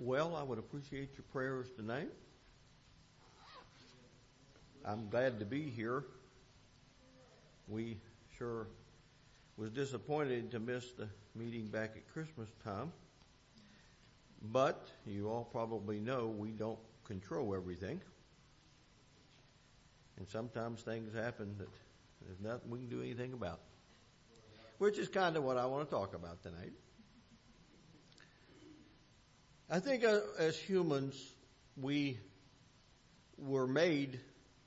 well, I would appreciate your prayers tonight. I'm glad to be here. We sure was disappointed to miss the meeting back at Christmas time. But you all probably know we don't control everything. And sometimes things happen that there's nothing we can do anything about. Which is kind of what I want to talk about tonight. I think as humans, we were made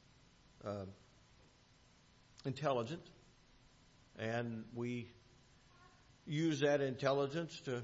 intelligent, and we use that intelligence to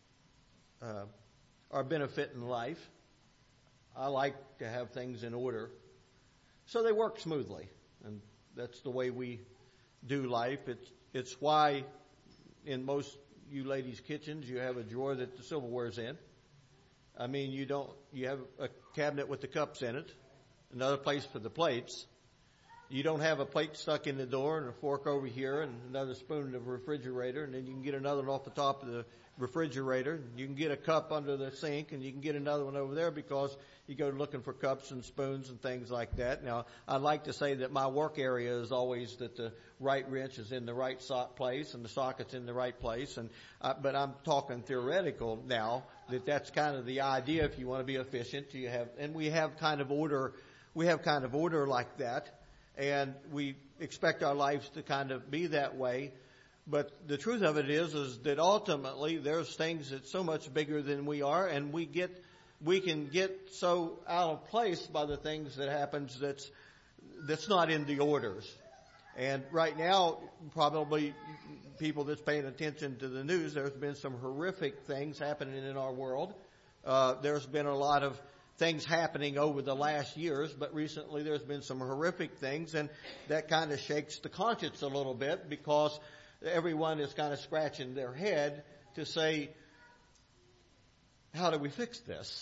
our benefit in life. I like to have things in order so they work smoothly, and that's the way we do life. It's why in most you ladies' kitchens you have a drawer that the silverware's in. I mean, you have a cabinet with the cups in it, another place for the plates. You don't have a plate stuck in the door and a fork over here and another spoon in the refrigerator, and then you can get another one off the top of the refrigerator. And you can get a cup under the sink, and you can get another one over there because you go looking for cups and spoons and things like that. Now, I'd like to say that my work area is always that the right wrench is in the right place and the socket's in the right place. But I'm talking theoretical now that's kind of the idea. If you want to be efficient, we have kind of order like that. And we expect our lives to kind of be that way. But the truth of it is that ultimately there's things that's so much bigger than we are, and we can get so out of place by the things that happens that's not in the orders. And right now, probably people that's paying attention to the news, there's been some horrific things happening in our world. There's been a lot of things happening over the last years, but recently there's been some horrific things, and that kind of shakes the conscience a little bit because everyone is kind of scratching their head to say, how do we fix this?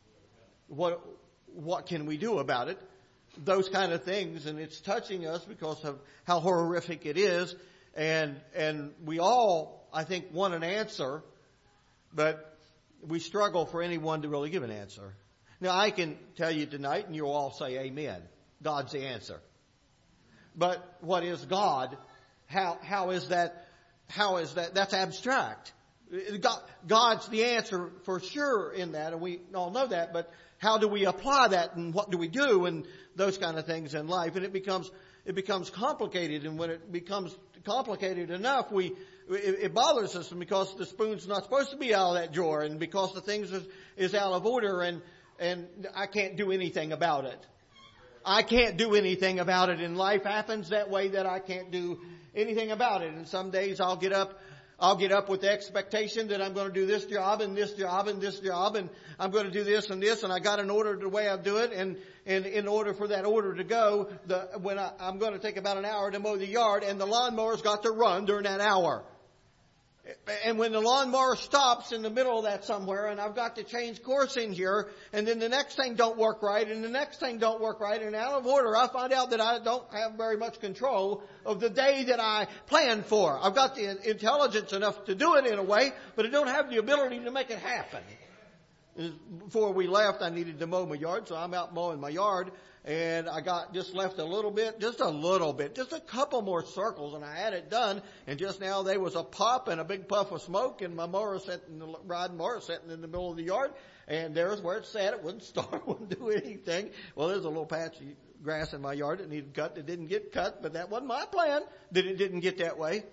What can we do about it? Those kind of things, and it's touching us because of how horrific it is, and we all, I think, want an answer, but we struggle for anyone to really give an answer. Now, I can tell you tonight, and you'll all say amen. God's the answer. But what is God? How is that? That's abstract. God's the answer for sure in that, and we all know that. But how do we apply that, and what do we do, and those kind of things in life? And it becomes complicated, and when it becomes complicated enough, it bothers us, and because the spoon's not supposed to be out of that drawer, and because the things is out of order, and I can't do anything about it. I can't do anything about it. And life happens that way that I can't do anything about it. And some days I'll get up with the expectation that I'm going to do this job and this job and this job, and I'm going to do this and this, and I got an order the way I do it. And in order for that order to go, I'm going to take about an hour to mow the yard, and the lawnmower's got to run during that hour. And when the lawnmower stops in the middle of that somewhere, and I've got to change course in here, and then the next thing don't work right, and the next thing don't work right, and out of order, I find out that I don't have very much control of the day that I planned for. I've got the intelligence enough to do it in a way, but I don't have the ability to make it happen. Before we left, I needed to mow my yard, so I'm out mowing my yard, and I just left just a couple more circles, and I had it done. And just now there was a pop and a big puff of smoke, and my riding mower sitting in the middle of the yard, and there's where it sat. It wouldn't start, wouldn't do anything. Well, there's a little patch of grass in my yard that needed cut that didn't get cut, but that wasn't my plan that it didn't get that way.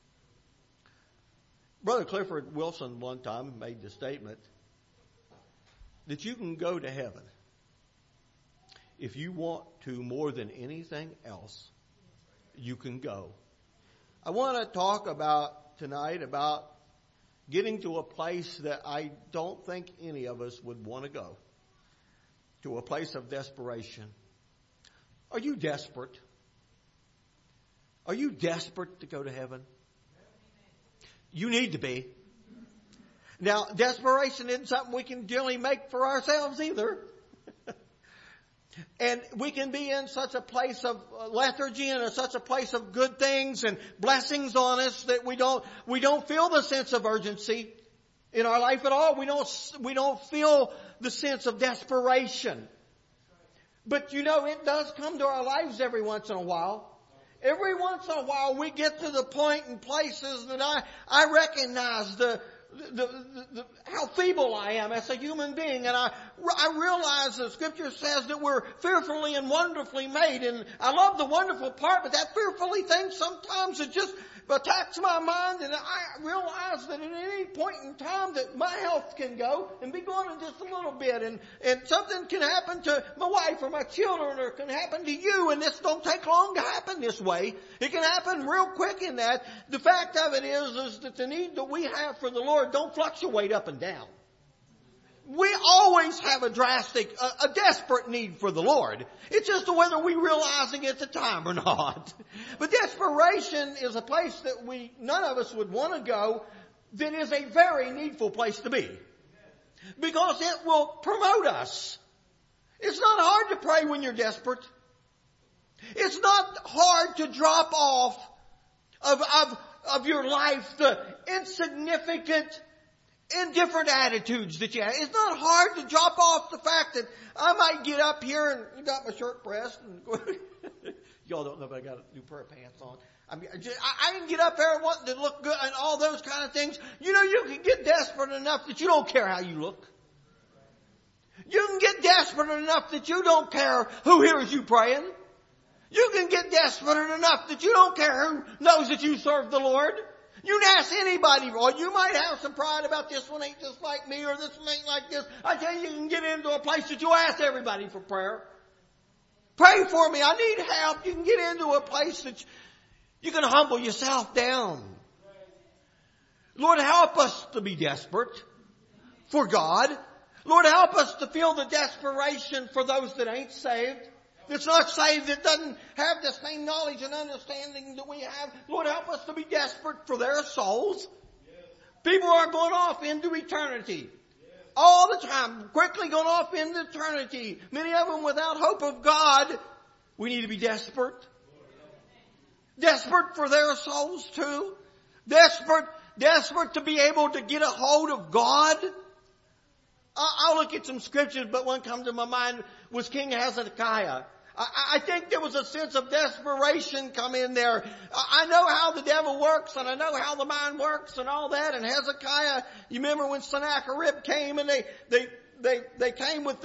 Brother Clifford Wilson one time made the statement that you can go to heaven if you want to more than anything else. You can go. I want to talk tonight about getting to a place that I don't think any of us would want to go, to a place of desperation. Are you desperate? Are you desperate to go to heaven? You need to be. Now, desperation isn't something we can generally make for ourselves either. And we can be in such a place of lethargy and in such a place of good things and blessings on us that we don't feel the sense of urgency. in our life at all. We don't feel the sense of desperation. But you know, it does come to our lives every once in a while. Every once in a while we get to the point in places that I recognize how feeble I am as a human being. And I realize the Scripture says that we're fearfully and wonderfully made. And I love the wonderful part, but that fearfully thing sometimes it just attacks my mind, and I realize that at any point in time that my health can go and be going in just a little bit, and something can happen to my wife or my children, or it can happen to you, and this don't take long to happen this way. It can happen real quick in that. The fact of it is that the need that we have for the Lord don't fluctuate up and down. We always have a desperate need for the Lord. It's just whether we realizing it at the time or not. But desperation is a place that none of us would want to go. That is a very needful place to be, because it will promote us. It's not hard to pray when you're desperate. It's not hard to drop off of your life the insignificant, indifferent attitudes that you have. It's not hard to drop off the fact that I might get up here and got my shirt pressed. And y'all don't know, but I got new pair of pants on. I can get up there and want to look good and all those kind of things. You know, you can get desperate enough that you don't care how you look. You can get desperate enough that you don't care who hears you praying. You can get desperate enough that you don't care who knows that you serve the Lord. You can ask anybody, or you might have some pride about this one ain't just like me, or this one ain't like this. I tell you, you can get into a place that you ask everybody for prayer. Pray for me, I need help. You can get into a place that you can humble yourself down. Lord, help us to be desperate for God. Lord, help us to feel the desperation for those that ain't saved. That's not saved, that doesn't have the same knowledge and understanding that we have. Lord, help us to be desperate for their souls. Yes. People are going off into eternity. Yes. All the time, quickly going off into eternity. Many of them without hope of God. We need to be desperate. Desperate for their souls too. Desperate to be able to get a hold of God. I'll look at some scriptures, but one comes to my mind was King Hezekiah. I think there was a sense of desperation come in there. I know how the devil works, and I know how the mind works and all that. And Hezekiah, you remember when Sennacherib came and they came with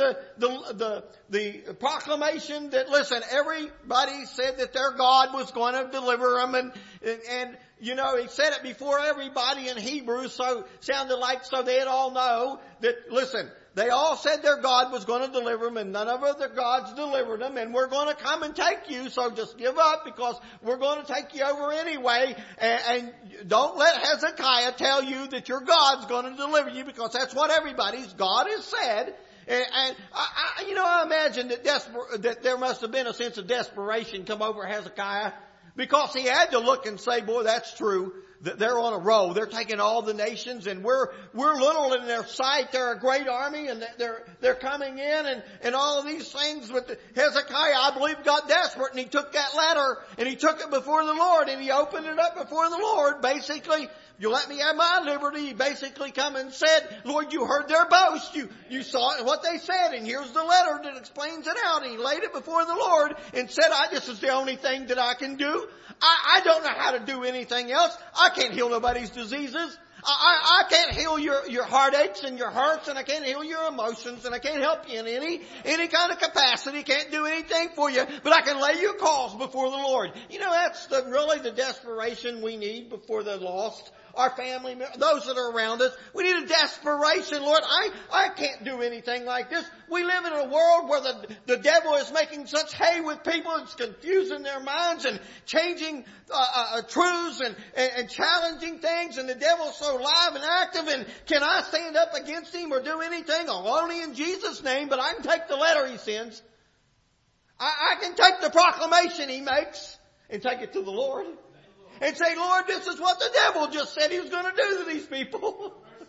the proclamation that, listen, everybody said that their God was going to deliver them, and you know, he said it before everybody in Hebrew, so sounded like so they'd all know that, listen, they all said their God was going to deliver them, and none of other gods delivered them, and we're going to come and take you, so just give up, because we're going to take you over anyway, and don't let Hezekiah tell you that your God's going to deliver you, because that's what everybody's God has said. And I imagine that there must have been a sense of desperation come over Hezekiah, because he had to look and say, boy, that's true. They're on a roll. They're taking all the nations, and we're little in their sight. They're a great army, and they're coming in, and all of these things. But Hezekiah, I believe, got desperate, and he took that letter, and he took it before the Lord, and he opened it up before the Lord. Basically, you let me have my liberty. He basically come and said, Lord, you heard their boast. You saw what they said, and here's the letter that explains it out. And he laid it before the Lord and said, this is the only thing that I can do. I don't know how to do anything else. I can't heal nobody's diseases. I can't heal your heartaches and your hurts, and I can't heal your emotions, and I can't help you in any kind of capacity. Can't do anything for you, but I can lay your cause before the Lord. You know, that's really the desperation we need before the lost. Our family, those that are around us. We need a desperation. Lord, I can't do anything like this. We live in a world where the devil is making such hay with people. It's confusing their minds and changing truths and challenging things. And the devil's so live and active. And can I stand up against him or do anything? Only in Jesus' name, but I can take the letter he sends. I can take the proclamation he makes and take it to the Lord. And say, Lord, this is what the devil just said he was going to do to these people.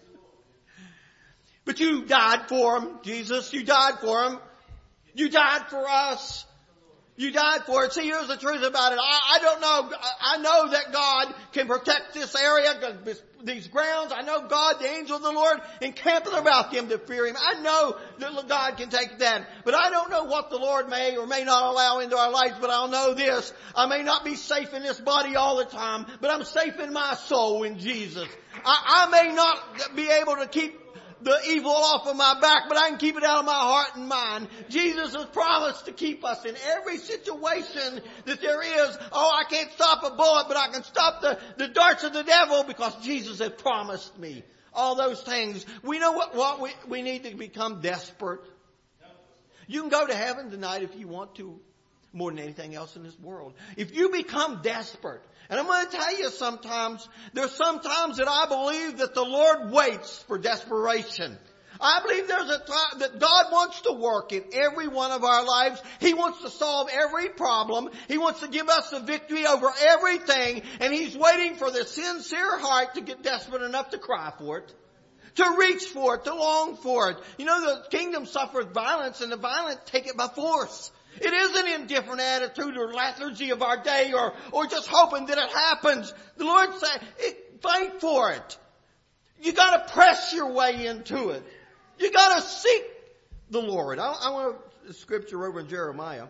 But you died for them, Jesus. You died for them. You died for us. You died for it. See, here's the truth about it. I don't know. I know that God can protect this area, these grounds. I know God, the angel of the Lord, encampeth about them that fear Him. I know that God can take that. But I don't know what the Lord may or may not allow into our lives, but I'll know this. I may not be safe in this body all the time, but I'm safe in my soul in Jesus. I may not be able to keep the evil off of my back, but I can keep it out of my heart and mind. Jesus has promised to keep us in every situation that there is. Oh, I can't stop a bullet, but I can stop the darts of the devil because Jesus has promised me all those things. We know what we need to become desperate. You can go to heaven tonight if you want to, more than anything else in this world. If you become desperate, and I'm going to tell you there's sometimes that I believe that the Lord waits for desperation. I believe there's a time that God wants to work in every one of our lives. He wants to solve every problem. He wants to give us the victory over everything. And He's waiting for the sincere heart to get desperate enough to cry for it, to reach for it, to long for it. You know, the kingdom suffers violence, and the violent take it by force. It isn't an indifferent attitude or lethargy of our day or just hoping that it happens. The Lord said, fight for it. You got to press your way into it. You got to seek the Lord. I want a scripture over in Jeremiah.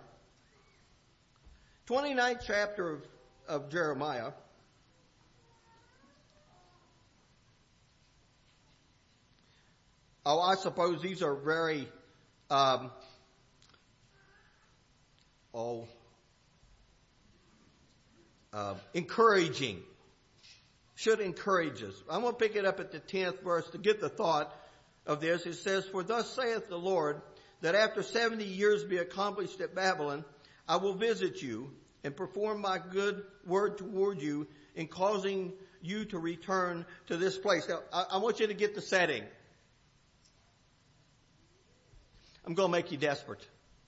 29th chapter of Jeremiah. Oh, I suppose these are very encouraging. Should encourage us. I'm going to pick it up at the 10th verse to get the thought of this. It says, "For thus saith the Lord, that after 70 years be accomplished at Babylon, I will visit you and perform my good word toward you in causing you to return to this place." Now, I want you to get the setting. I'm going to make you desperate.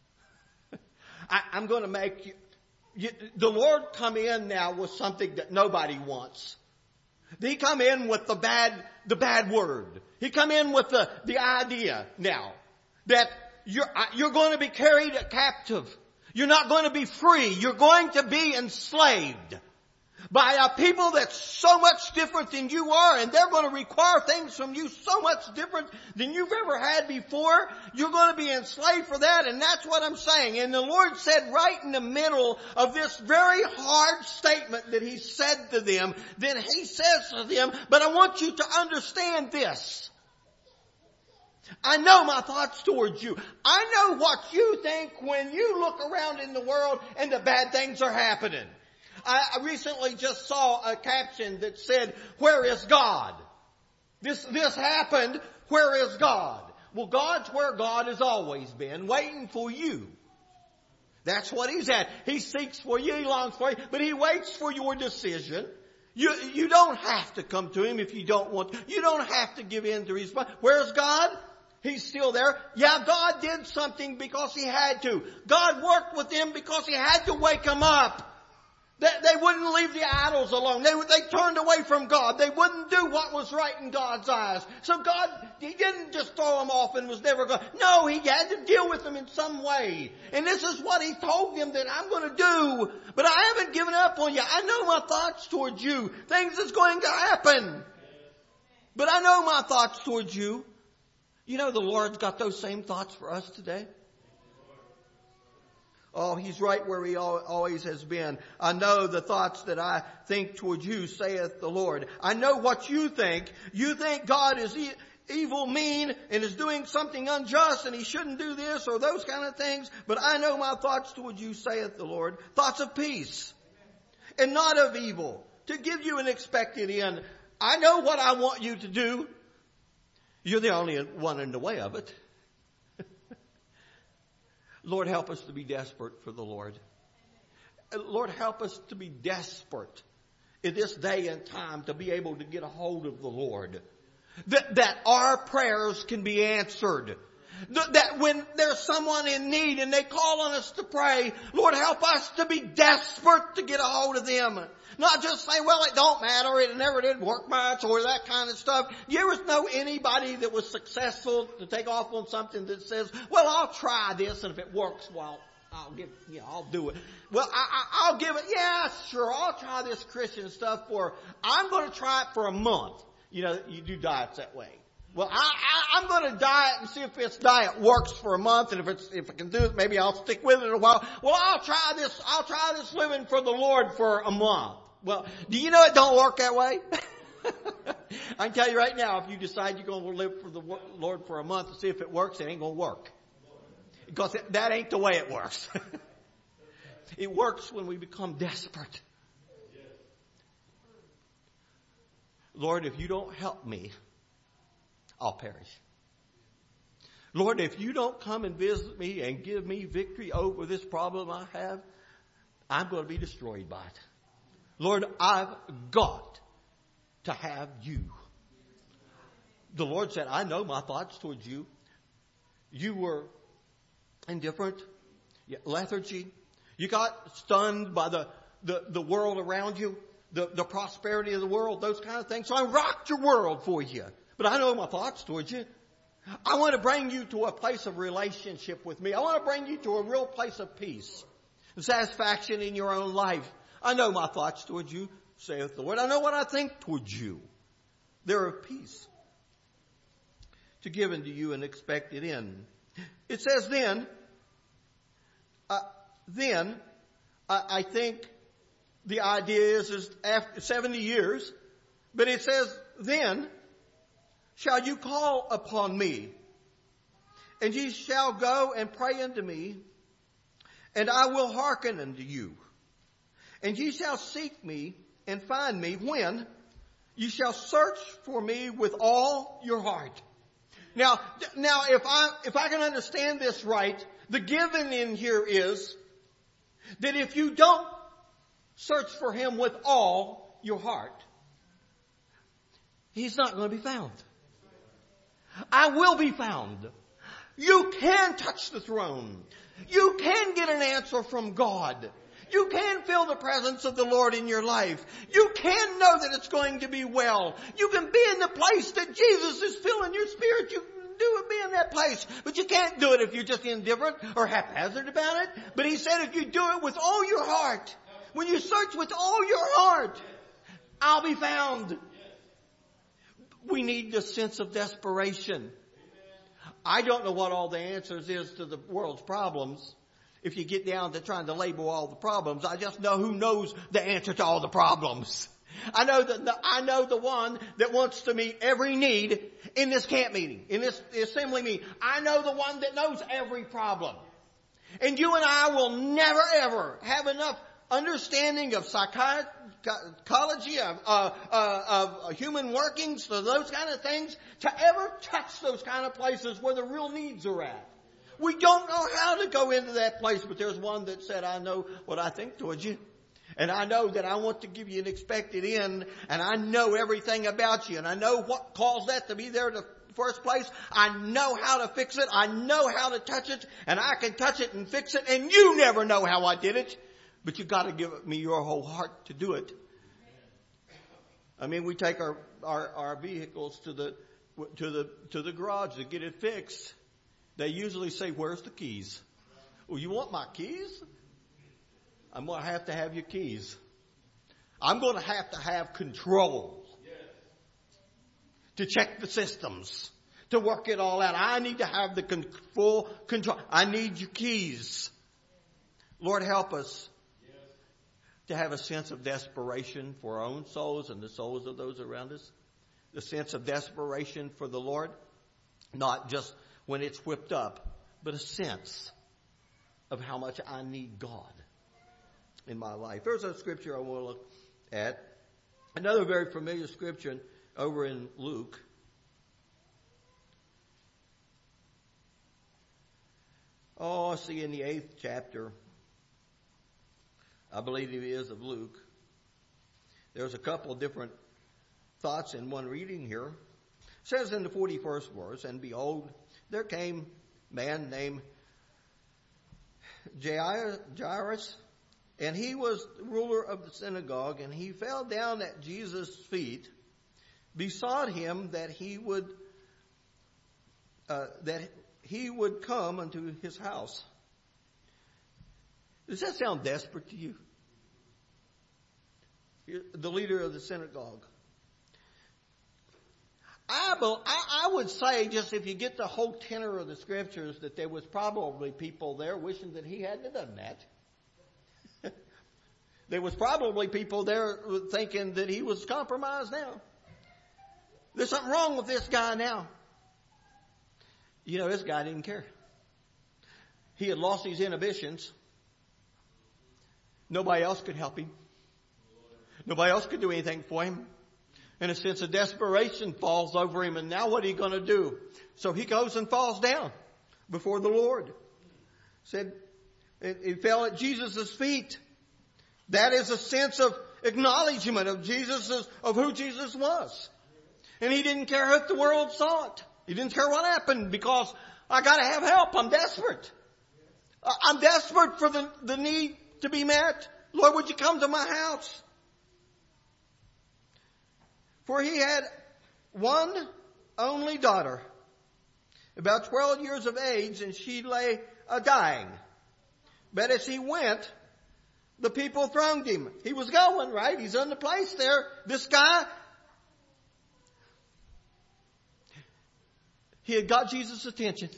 I'm going to make you, the Lord come in now with something that nobody wants. He come in with the bad word. He come in with the idea now that you're going to be carried captive. You're not going to be free. You're going to be enslaved by a people that's so much different than you are, and they're going to require things from you so much different than you've ever had before. You're going to be enslaved for that, and that's what I'm saying. And the Lord said right in the middle of this very hard statement that He said to them, then He says to them, but I want you to understand this. I know my thoughts towards you. I know what you think when you look around in the world and the bad things are happening. I recently just saw a caption that said, "Where is God?" This happened. Where is God? Well, God's where God has always been, waiting for you. That's what He's at. He seeks for you, He longs for you, but He waits for your decision. You don't have to come to Him if you don't want to. You don't have to give in to His plan. Where's God? He's still there. Yeah, God did something because He had to. God worked with them because He had to wake them up. They wouldn't leave the idols alone. They turned away from God. They wouldn't do what was right in God's eyes. So God, He didn't just throw them off and was never going. No, He had to deal with them in some way. And this is what He told them that I'm going to do. But I haven't given up on you. I know my thoughts towards you. Things that's going to happen. But I know my thoughts towards you. You know the Lord's got those same thoughts for us today. Oh, He's right where He always has been. I know the thoughts that I think towards you, saith the Lord. I know what you think. You think God is evil, mean, and is doing something unjust, and He shouldn't do this or those kind of things. But I know my thoughts towards you, saith the Lord. Thoughts of peace and not of evil, to give you an expected end. I know what I want you to do. You're the only one in the way of it. Lord, help us to be desperate for the Lord. Lord, help us to be desperate in this day and time to be able to get a hold of the Lord. That our prayers can be answered. That when there's someone in need and they call on us to pray, Lord, help us to be desperate to get a hold of them. Not just say, well, it don't matter, it never did work much, or that kind of stuff. You ever know anybody that was successful to take off on something that says, well, I'll try this, and if it works, well, I'll do it. Well, I'll give it. Yeah, sure. I'll try this Christian stuff I'm going to try it for a month. You know, you do diets that way. Well, I'm going to diet and see if this diet works for a month, and if I can do it, maybe I'll stick with it a while. Well, I'll try this living for the Lord for a month. Well, do you know it don't work that way? I can tell you right now, if you decide you're going to live for the Lord for a month to see if it works, it ain't going to work. Because that ain't the way it works. It works when we become desperate. Lord, if you don't help me, I'll perish. Lord, if you don't come and visit me and give me victory over this problem I have, I'm going to be destroyed by it. Lord, I've got to have you. The Lord said, I know my thoughts towards you. You were indifferent, lethargy. You got stunned by the world around you, the prosperity of the world, those kind of things. So I rocked your world for you. But I know my thoughts towards you. I want to bring you to a place of relationship with me. I want to bring you to a real place of peace and satisfaction in your own life. I know my thoughts towards you, saith the Lord. I know what I think towards you. They're of peace, to give unto you an expected end. It says then, I think the idea is after 70 years, but it says, then shall you call upon me, and ye shall go and pray unto me, and I will hearken unto you. And ye shall seek me and find me when you shall search for me with all your heart. Now, if I can understand this right, the given in here is that if you don't search for him with all your heart, he's not going to be found. I will be found. You can touch the throne. You can get an answer from God. You can feel the presence of the Lord in your life. You can know that it's going to be well. You can be in the place that Jesus is filling your spirit. You can do it, be in that place. But you can't do it if you're just indifferent or haphazard about it. But he said if you do it with all your heart, when you search with all your heart, I'll be found. We need the sense of desperation. I don't know what all the answers is to the world's problems. If you get down to trying to label all the problems, I just know who knows the answer to all the problems. I know the one that wants to meet every need in this camp meeting, in this assembly meeting. I know the one that knows every problem. And you and I will never ever have enough understanding of psychology, of human workings, those kind of things, to ever touch those kind of places where the real needs are at. We don't know how to go into that place, but there's one that said, I know what I think towards you. And I know that I want to give you an expected end, and I know everything about you, and I know what caused that to be there in the first place. I know how to fix it. I know how to touch it, and I can touch it and fix it, and you never know how I did it. But you've got to give me your whole heart to do it. I mean, we take our vehicles to the garage to get it fixed. They usually say, where's the keys? Well, you want my keys? I'm going to have your keys. I'm going to have control to check the systems, to work it all out. I need to have the full control. I need your keys. Lord, help us to have a sense of desperation for our own souls and the souls of those around us. The sense of desperation for the Lord, not just when it's whipped up, but a sense of how much I need God in my life. There's a scripture I want to look at. Another very familiar scripture over in Luke. Oh, I see in the 8th chapter, I believe it is, of Luke. There's a couple of different thoughts in one reading here. It says in the 41st verse, and behold, there came a man named Jairus, and he was ruler of the synagogue, and he fell down at Jesus' feet, besought him that he would come unto his house. Does that sound desperate to you? You're the leader of the synagogue. I would say, just if you get the whole tenor of the scriptures, that there was probably people there wishing that he hadn't done that. There was probably people there thinking that he was compromised now. There's something wrong with this guy now. You know, this guy didn't care. He had lost his inhibitions. Nobody else could help him. Nobody else could do anything for him. And a sense of desperation falls over him. And now what are you going to do? So he goes and falls down before the Lord. Said, he fell at Jesus' feet. That is a sense of acknowledgement of who Jesus was. And he didn't care if the world saw it. He didn't care what happened, because I got to have help. I'm desperate. I'm desperate for the need to be met. Lord, would you come to my house? For he had one only daughter, about 12 years of age, and she lay dying. But as he went, the people thronged him. He was going, right? He's in the place there. This guy, he had got Jesus' attention.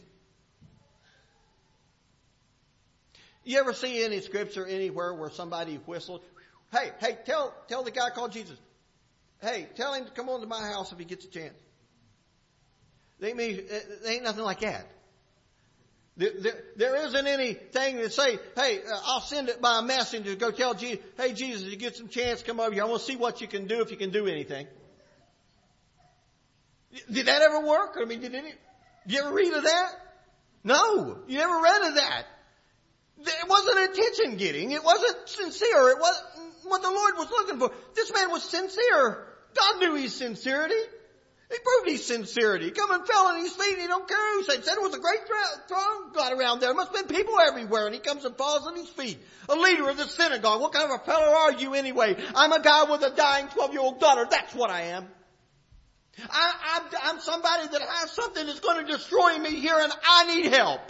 You ever see any scripture anywhere where somebody whistled? Hey, tell the guy called Jesus. Hey, tell him to come on to my house if he gets a chance. There ain't nothing like that. There isn't anything that say, hey, I'll send it by a messenger. Go tell Jesus, hey, Jesus, you get some chance, come over here. I want to see what you can do, if you can do anything. Did that ever work? I mean, did you ever read of that? No, you never read of that. It wasn't attention getting. It wasn't sincere. It wasn't what the Lord was looking for. This man was sincere. God knew his sincerity. He proved his sincerity. He come and fell on his feet, and he don't care who said. Said it was a great throng got around there. There must have been people everywhere, and he comes and falls on his feet. A leader of the synagogue. What kind of a fellow are you anyway? I'm a guy with a dying 12-year-old daughter. That's what I am. I'm somebody that has something that's going to destroy me here, and I need help.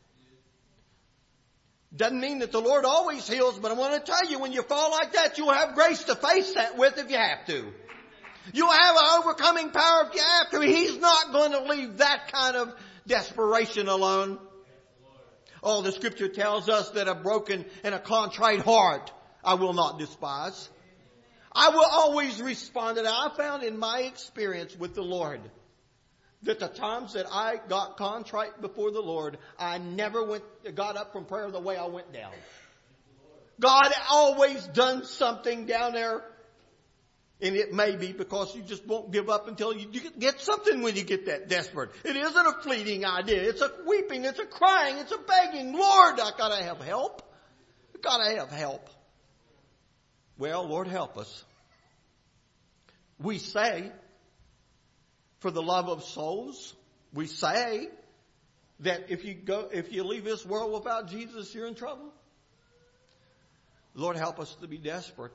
Doesn't mean that the Lord always heals, but I want to tell you, when you fall like that, you'll have grace to face that with if you have to. You'll have an overcoming power if you have to. He's not going to leave that kind of desperation alone. Oh, the scripture tells us that a broken and a contrite heart I will not despise. I will always respond to that. I found in my experience with the Lord that the times that I got contrite before the Lord, I never got up from prayer the way I went down. God always done something down there. And it may be because you just won't give up until you get something when you get that desperate. It isn't a fleeting idea. It's a weeping. It's a crying. It's a begging. Lord, I gotta have help. I gotta have help. Well, Lord, help us. We say, for the love of souls, we say that if you leave this world without Jesus, you're in trouble. Lord, help us to be desperate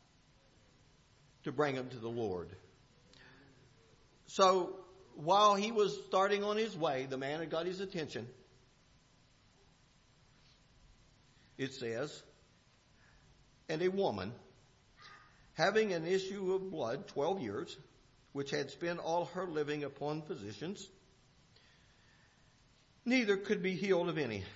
to bring them to the Lord. So, while he was starting on his way, the man had got his attention. It says, and a woman, having an issue of blood 12 years, which had spent all her living upon physicians, neither could be healed of any.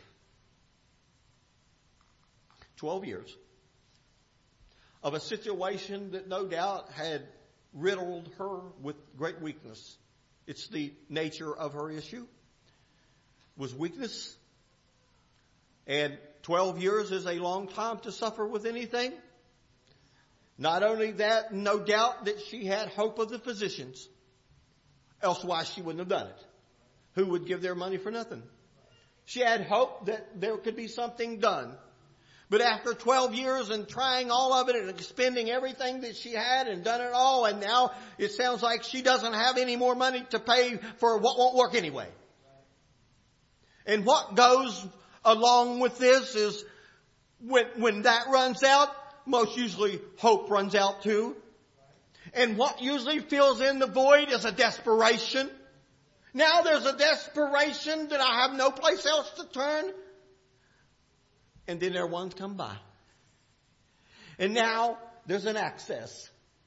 12 years. Of a situation that no doubt had riddled her with great weakness. It's the nature of her issue. Was weakness. And 12 years is a long time to suffer with anything. Not only that, no doubt that she had hope of the physicians. Elsewise she wouldn't have done it. Who would give their money for nothing? She had hope that there could be something done. But after 12 years and trying all of it and expending everything that she had and done it all, and now it sounds like she doesn't have any more money to pay for what won't work anyway. And what goes along with this is when that runs out, most usually hope runs out too. And what usually fills in the void is a desperation. Now there's a desperation that I have no place else to turn. And then everyone's come by. And now there's an access.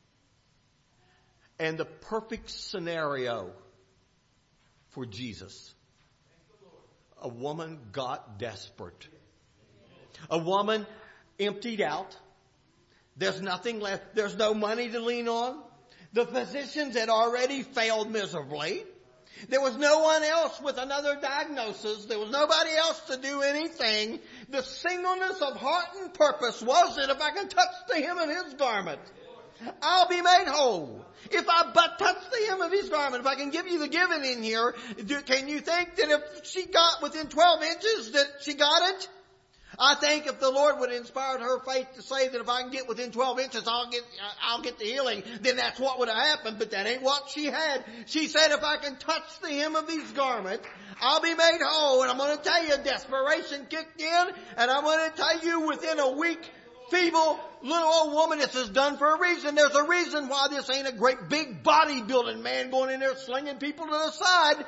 And the perfect scenario for Jesus. A woman got desperate. A woman emptied out. There's nothing left. There's no money to lean on. The physicians had already failed miserably. There was no one else with another diagnosis. There was nobody else to do anything. The singleness of heart and purpose was that if I can touch the hem of His garment, I'll be made whole. If I but touch the hem of His garment, if I can give you the giving in here, can you think that if she got within 12 inches that she got it? I think if the Lord would have inspired her faith to say that if I can get within 12 inches, I'll get the healing, then that's what would have happened. But that ain't what she had. She said, if I can touch the hem of His garment, I'll be made whole. And I'm going to tell you, desperation kicked in. And I'm going to tell you, within a week, feeble little old woman, this is done for a reason. There's a reason why this ain't a great big bodybuilding man going in there slinging people to the side.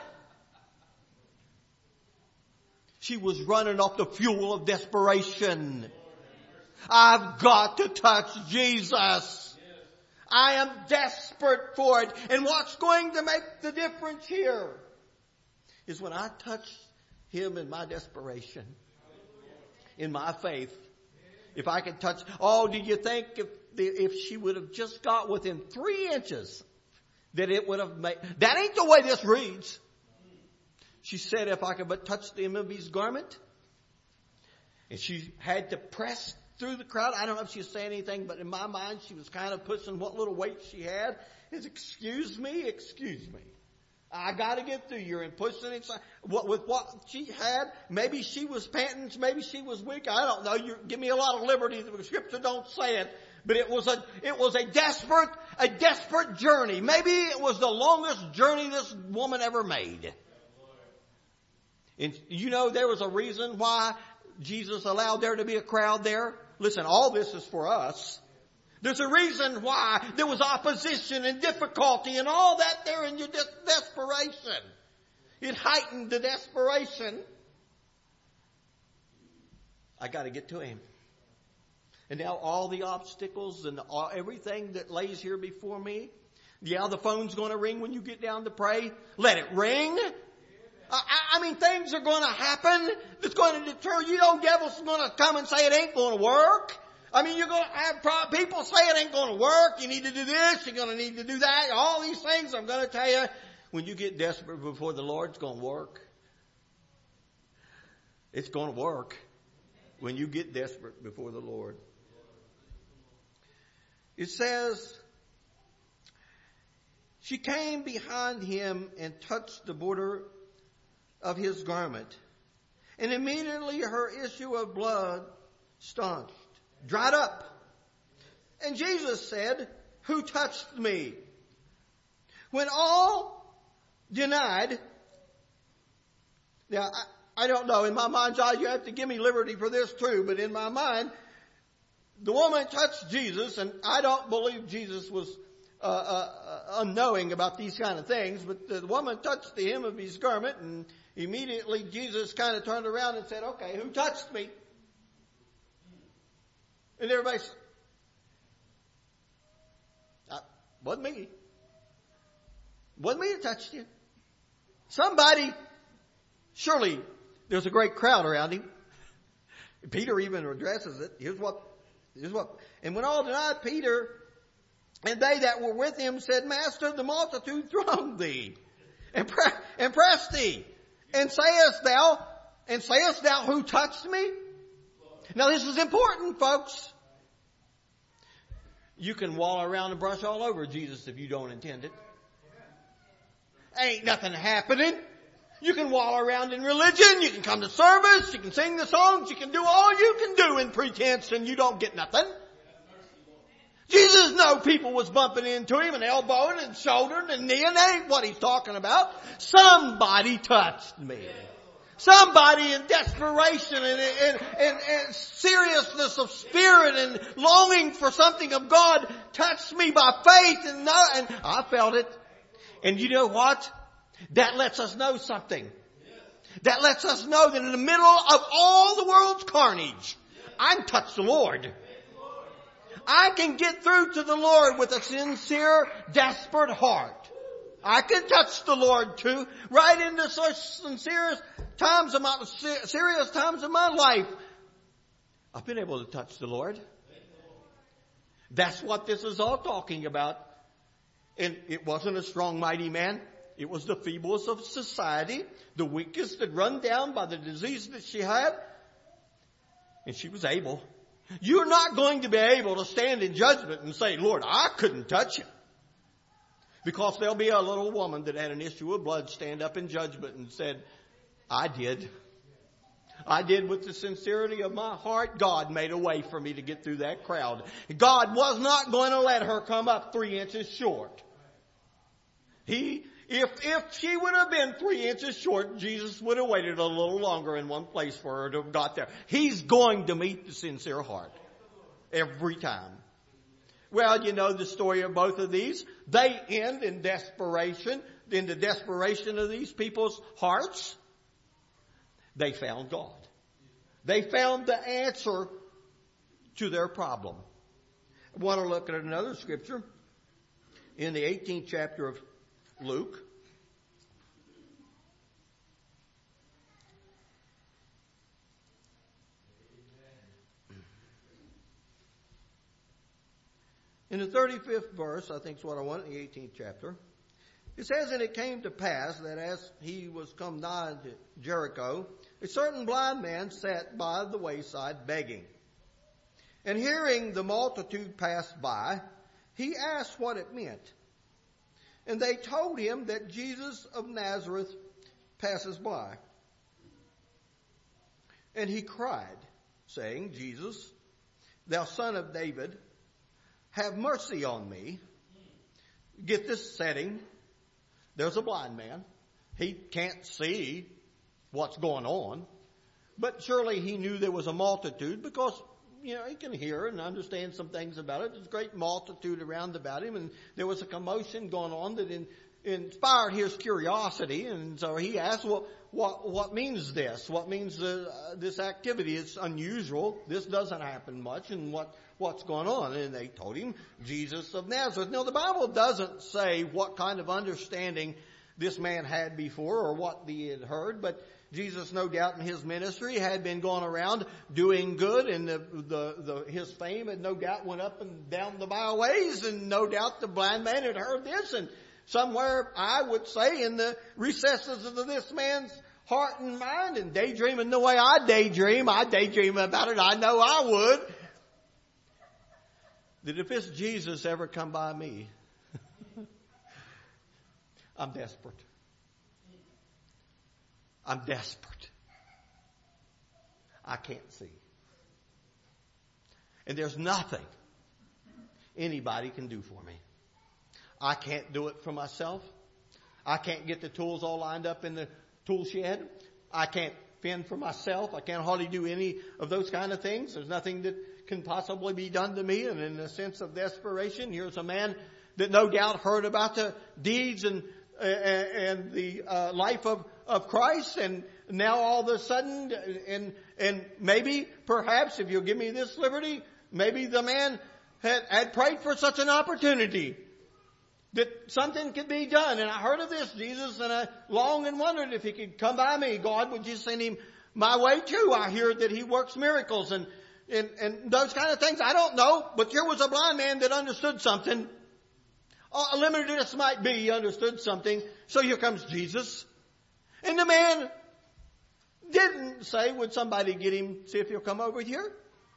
She was running off the fuel of desperation. I've got to touch Jesus. I am desperate for it. And what's going to make the difference here is when I touch Him in my desperation, in my faith. If I could touch, do you think if she would have just got within 3 inches, that it would have made, that ain't the way this reads. She said, if I could but touch the hem of His garment. And she had to press through the crowd. I don't know if she was saying anything, but in my mind, she was kind of pushing what little weight she had. Excuse me. I got to get through here and pushing it. With what she had, maybe she was panting, maybe she was weak. I don't know. You give me a lot of liberty. The Scripture don't say it. But it was a desperate journey. Maybe it was the longest journey this woman ever made. And you know there was a reason why Jesus allowed there to be a crowd there. Listen, all this is for us. There's a reason why there was opposition and difficulty and all that there in your desperation. It heightened the desperation. I got to get to Him. And now all the obstacles and everything that lays here before me. Yeah, the phone's going to ring when you get down to pray. Let it ring. I mean, things are going to happen that's going to deter you. Devils are going to come and say it ain't going to work. I mean, you're going to have people say it ain't going to work. You need to do this. You're going to need to do that. All these things, I'm going to tell you, when you get desperate before the Lord, it's going to work. It's going to work when you get desperate before the Lord. It says, she came behind Him and touched the border of His garment. And immediately her issue of blood staunched, dried up. And Jesus said, who touched me? When all denied, now I don't know, in my mind's eye, you have to give me liberty for this too, but in my mind, the woman touched Jesus, and I don't believe Jesus was unknowing about these kind of things, but the woman touched the hem of His garment, and immediately Jesus kind of turned around and said, okay, who touched me? And everybody said, wasn't me. Wasn't me that touched you. Somebody, surely there's a great crowd around Him. Peter even addresses it. Here's what, and when all denied, Peter and they that were with him said, Master, the multitude throng thee and press thee. And sayest thou who touched me? Now this is important, folks. You can wallow around and brush all over Jesus if you don't intend it. Ain't nothing happening. You can wallow around in religion. You can come to service. You can sing the songs. You can do all you can do in pretense and you don't get nothing. Jesus knew people was bumping into Him and elbowing and shouldering and kneeing. That ain't what He's talking about. Somebody touched me. Somebody in desperation and seriousness of spirit and longing for something of God touched me by faith and I felt it. And you know what? That lets us know something. That lets us know that in the middle of all the world's carnage, I can touch the Lord. I can get through to the Lord with a sincere, desperate heart. I can touch the Lord too, right in the serious times of my life. I've been able to touch the Lord. That's what this is all talking about. And it wasn't a strong, mighty man. It was the feeblest of society, the weakest that run down by the disease that she had. And she was able. You're not going to be able to stand in judgment and say, Lord, I couldn't touch him. Because there'll be a little woman that had an issue of blood stand up in judgment and said, I did. I did with the sincerity of my heart. God made a way for me to get through that crowd. God was not going to let her come up 3 inches short. If she would have been 3 inches short, Jesus would have waited a little longer in one place for her to have got there. He's going to meet the sincere heart. Every time. Well, you know the story of both of these. They end in desperation. In the desperation of these people's hearts, they found God. They found the answer to their problem. I want to look at another scripture in the 18th chapter of Luke. In the 35th verse, I think is what I want, in the 18th chapter, it says, And it came to pass that as he was come nigh to Jericho, a certain blind man sat by the wayside begging. And hearing the multitude pass by, he asked what it meant. And they told him that Jesus of Nazareth passes by. And he cried, saying, Jesus, thou son of David, have mercy on me. Get this setting. There's a blind man. He can't see what's going on. But surely he knew there was a multitude because, he can hear and understand some things about it. There's a great multitude around about him. And there was a commotion going on that inspired his curiosity. And so he asked, well, what means this? What means this activity? It's unusual. This doesn't happen much. And what's going on? And they told him, Jesus of Nazareth. Now, the Bible doesn't say what kind of understanding this man had before or what he had heard, but Jesus, no doubt in his ministry, had been going around doing good, and his fame had no doubt went up and down the byways, and no doubt the blind man had heard this, and somewhere, I would say, in the recesses of this man's heart and mind, and daydreaming the way I daydream about it, I know I would, that if this Jesus ever come by me, I'm desperate. I'm desperate. I can't see. And there's nothing anybody can do for me. I can't do it for myself. I can't get the tools all lined up in the tool shed. I can't fend for myself. I can't hardly do any of those kind of things. There's nothing that can possibly be done to me. And in a sense of desperation, here's a man that no doubt heard about the deeds and the life of Christ, and now all of a sudden, and maybe, perhaps, if you'll give me this liberty, maybe the man had prayed for such an opportunity that something could be done. And I heard of this Jesus, and I longed and wondered if he could come by me. God, would you send him my way too? I hear that he works miracles and those kind of things. I don't know, but here was a blind man that understood something. Limited as might be, he understood something. So here comes Jesus. And the man didn't say, would somebody get him, see if he'll come over here?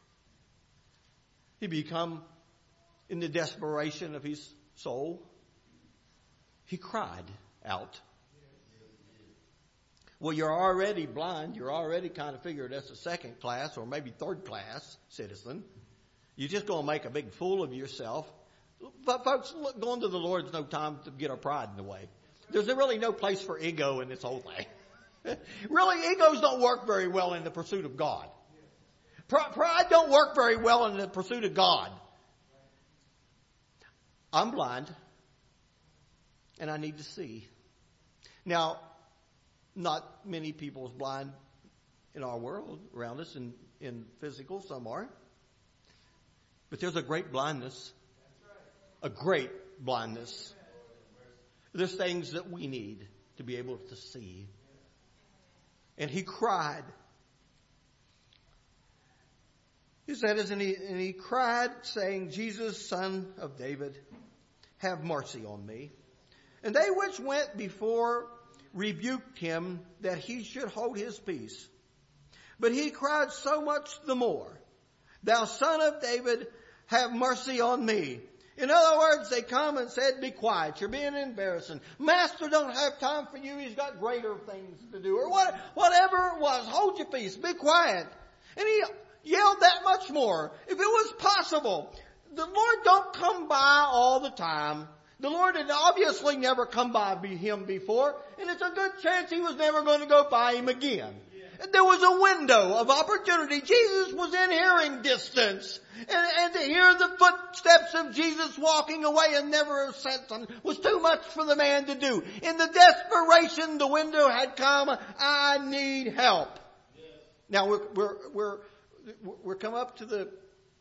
He become, in the desperation of his soul, he cried out. Well, you're already blind. You're already kind of figured that's a second class or maybe third class citizen. You're just going to make a big fool of yourself. But folks, look, going to the Lord is no time to get our pride in the way. There's really no place for ego in this whole thing. Really, egos don't work very well in the pursuit of God. Pride don't work very well in the pursuit of God. I'm blind, and I need to see. Now, not many people is blind in our world around us, in physical, some are. But there's a great blindness. A great blindness. There's things that we need to be able to see. And he cried. He said, and he cried, saying, Jesus, Son of David, have mercy on me. And they which went before rebuked him that he should hold his peace. But he cried so much the more, Thou Son of David, have mercy on me. In other words, they come and said, be quiet. You're being embarrassing. Master don't have time for you. He's got greater things to do. Or whatever it was. Hold your peace. Be quiet. And he yelled that much more. If it was possible. The Lord don't come by all the time. The Lord had obviously never come by him before. And it's a good chance he was never going to go by him again. There was a window of opportunity. Jesus was in hearing distance. And to hear the footsteps of Jesus walking away and never said something was too much for the man to do. In the desperation, the window had come. I need help. Yes. Now we're come up to the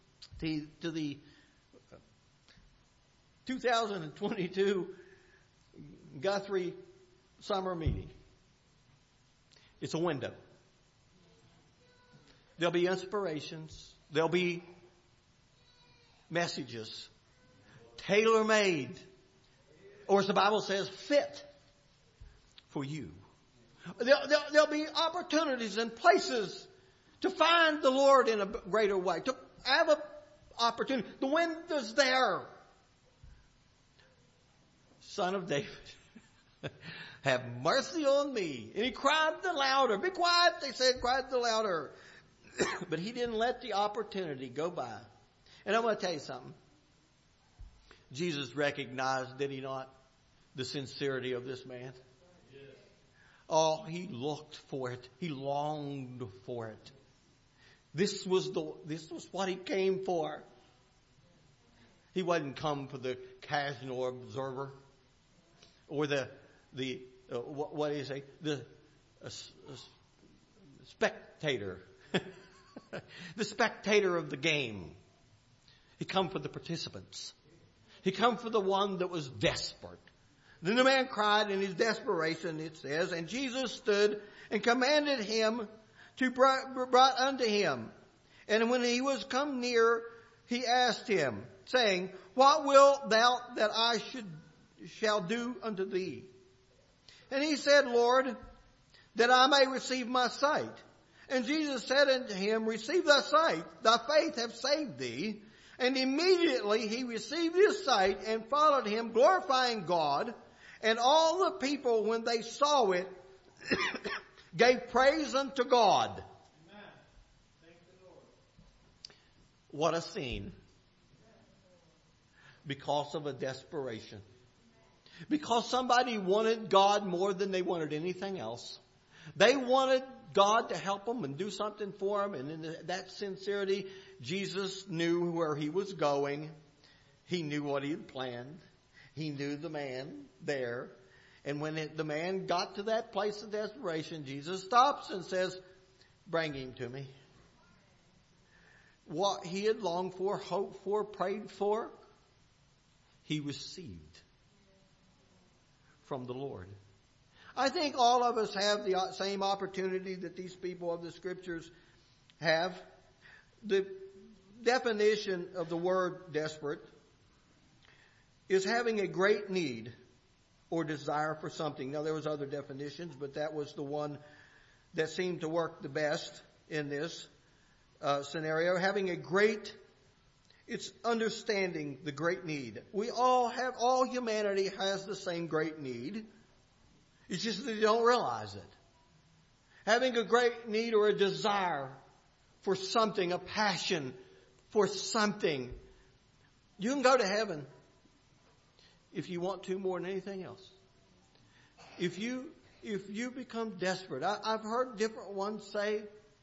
2022 Guthrie summer meeting. It's a window. There'll be inspirations. There'll be messages. Tailor-made. Or as the Bible says, fit for you. There'll be opportunities and places to find the Lord in a greater way. To have an opportunity. The window's there. Son of David, have mercy on me. And he cried the louder. Be quiet, they said, cried the louder. But he didn't let the opportunity go by. And I want to tell you something. Jesus recognized, did he not, the sincerity of this man? Yes. Oh, he looked for it. He longed for it. This was what he came for. He wasn't come for the casual observer or the what do you say? The spectator. The spectator of the game. He come for the participants. He come for the one that was desperate. Then the man cried in his desperation, it says, and Jesus stood and commanded him to brought unto him. And when he was come near, he asked him, saying, What wilt thou that I shall do unto thee? And he said, Lord, that I may receive my sight. And Jesus said unto him, Receive thy sight, thy faith hath saved thee. And immediately he received his sight and followed him, glorifying God. And all the people, when they saw it, gave praise unto God. Amen. Thank the Lord. What a scene. Because of a desperation. Because somebody wanted God more than they wanted anything else. They wanted God to help them and do something for them. And in that sincerity, Jesus knew where he was going. He knew what he had planned. He knew the man there. And when the man got to that place of desperation, Jesus stops and says, Bring him to me. What he had longed for, hoped for, prayed for, he received from the Lord. I think all of us have the same opportunity that these people of the Scriptures have. The definition of the word desperate is having a great need or desire for something. Now, there was other definitions, but that was the one that seemed to work the best in this scenario. Having a great, it's understanding the great need. All humanity has the same great need. It's just that you don't realize it. Having a great need or a desire for something, a passion for something. You can go to heaven if you want to more than anything else. If you become desperate. I've heard different ones say,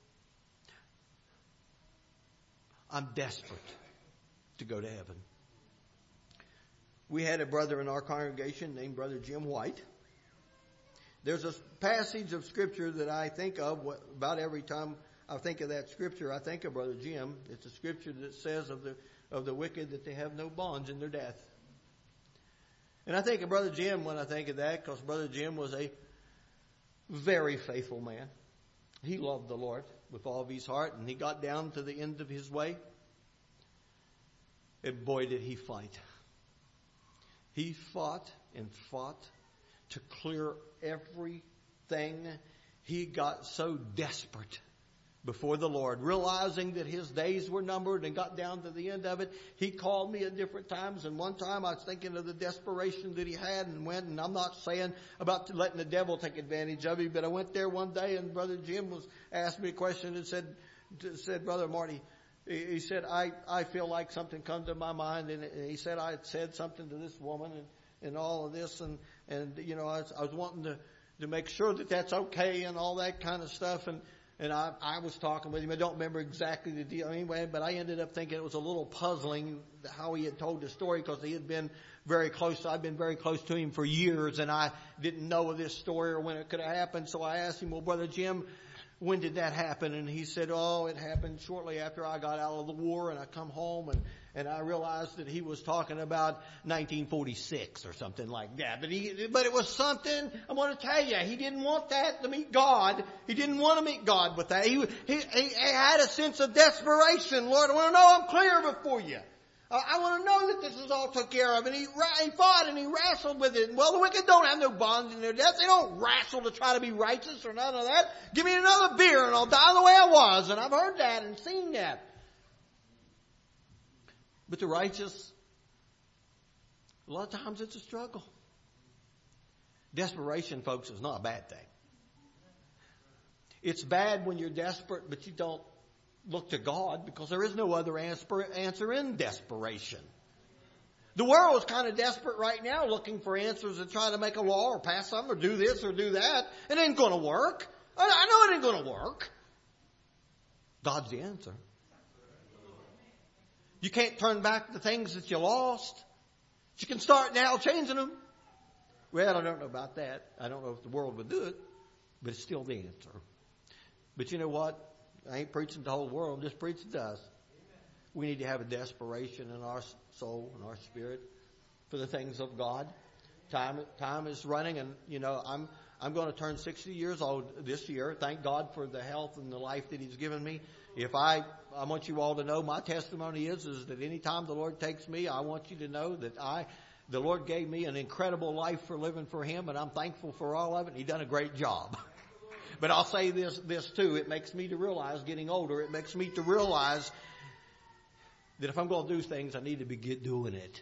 I'm desperate to go to heaven. We had a brother in our congregation named Brother Jim White. There's a passage of Scripture that I think of about every time I think of that Scripture. I think of Brother Jim. It's a Scripture that says of the wicked that they have no bonds in their death. And I think of Brother Jim when I think of that, because Brother Jim was a very faithful man. He loved the Lord with all of his heart, and he got down to the end of his way. And boy, did he fight. He fought and fought to clear everything. He got so desperate before the Lord, realizing that his days were numbered, and got down to the end of it. He called me at different times, and one time I was thinking of the desperation that he had and went, and I'm not saying about letting the devil take advantage of him, but I went there one day and Brother Jim asked me a question and said, Brother Marty, he said, I feel like something come to my mind, and he said I had said something to this woman and all of this, and you know, I was wanting to make sure that that's okay and all that kind of stuff, and I was talking with him. I don't remember exactly the deal anyway, but I ended up thinking it was a little puzzling how he had told the story, because he had been very close. I've been very close to him for years, and I didn't know of this story or when it could have happened. So I asked him, well, Brother Jim, when did that happen? And he said, it happened shortly after I got out of the war, and I come home, and I realized that he was talking about 1946 or something like that. But it was something, I want to tell you, he didn't want that to meet God. He didn't want to meet God with that. He had a sense of desperation. Lord, I want to know I'm clear before you. I want to know that this is all took care of. And he fought and he wrestled with it. Well, the wicked don't have no bonds in their death. They don't wrestle to try to be righteous or none of that. Give me another beer and I'll die the way I was. And I've heard that and seen that. But the righteous, a lot of times it's a struggle. Desperation, folks, is not a bad thing. It's bad when you're desperate, but you don't look to God, because there is no other answer in desperation. The world is kind of desperate right now, looking for answers to try to make a law or pass something or do this or do that. It ain't going to work. I know it ain't going to work. God's the answer. You can't turn back the things that you lost. You can start now changing them. Well, I don't know about that. I don't know if the world would do it, but it's still the answer. But you know what? I ain't preaching to the whole world. I'm just preaching to us. We need to have a desperation in our soul and our spirit for the things of God. Time is running, and you know I'm going to turn 60 years old this year. Thank God for the health and the life that He's given me. I want you all to know, my testimony is that any time the Lord takes me, I want you to know that the Lord gave me an incredible life for living for Him, and I'm thankful for all of it. He done a great job. But I'll say this too. It makes me to realize, getting older, it makes me to realize that if I'm going to do things, I need to be doing it.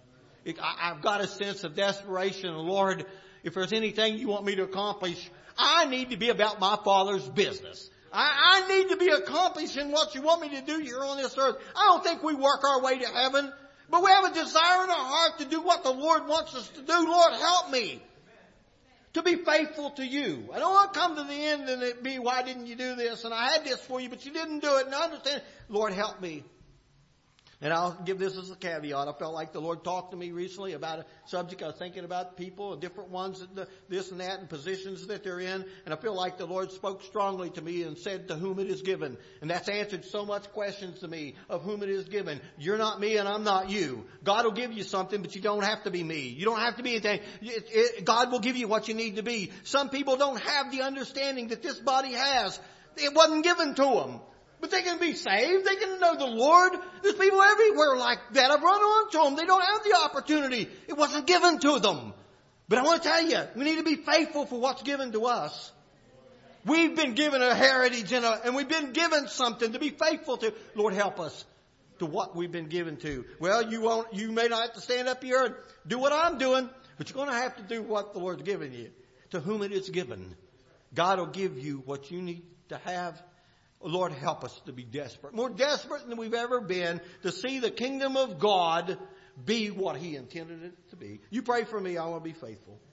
I've got a sense of desperation. Lord, if there's anything you want me to accomplish, I need to be about my Father's business. I need to be accomplishing what you want me to do here on this earth. I don't think we work our way to heaven, but we have a desire in our heart to do what the Lord wants us to do. Lord, help me to be faithful to you. I don't want to come to the end and it be, why didn't you do this? And I had this for you, but you didn't do it. And I understand. Lord, help me. And I'll give this as a caveat. I felt like the Lord talked to me recently about a subject. I was thinking about people, different ones, this and that, and positions that they're in. And I feel like the Lord spoke strongly to me and said, to whom it is given. And that's answered so much questions to me of whom it is given. You're not me and I'm not you. God will give you something, but you don't have to be me. You don't have to be anything. God will give you what you need to be. Some people don't have the understanding that this body has. It wasn't given to them. But they can be saved. They can know the Lord. There's people everywhere like that. I've run onto them. They don't have the opportunity. It wasn't given to them. But I want to tell you, we need to be faithful for what's given to us. We've been given a heritage and we've been given something to be faithful to. Lord, help us to what we've been given to. Well, you may not have to stand up here and do what I'm doing, but you're going to have to do what the Lord's given you. To whom it is given. God will give you what you need to have. Lord, help us to be desperate. More desperate than we've ever been to see the kingdom of God be what He intended it to be. You pray for me. I want to be faithful.